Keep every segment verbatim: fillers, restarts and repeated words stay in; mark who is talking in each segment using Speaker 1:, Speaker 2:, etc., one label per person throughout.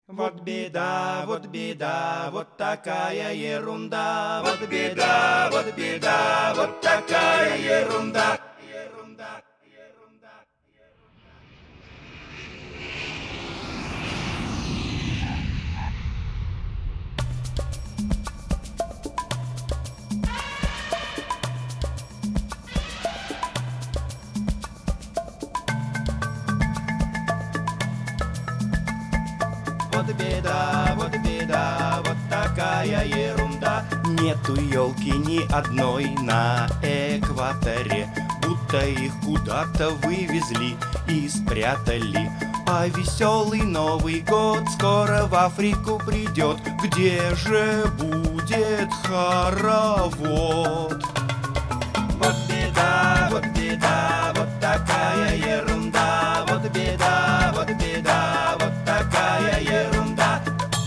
Speaker 1: Вот беда, вот беда, вот такая ерунда. Вот беда, вот беда, вот такая ерунда. Ерунда, ерунда. Вот беда, вот беда, вот такая ерунда. Нету елки ни одной на экваторе, будто их куда-то вывезли и спрятали. А веселый Новый год скоро в Африку придет, где же будет хоровод. Вот беда, вот беда, вот такая ерунда. Вот беда, вот беда, вот такая ерунда.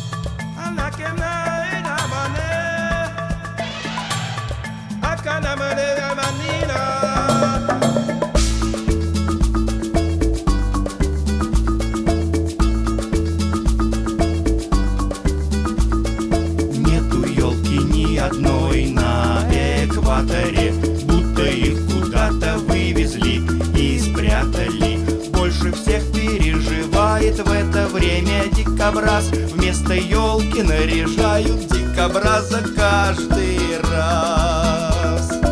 Speaker 1: Нету елки ни одной на экваторе, будто их куда-то вывезли и спрятали. Больше всех переживает в это время дикобраз. Вместо елки наряжают дикобраза каждый раз.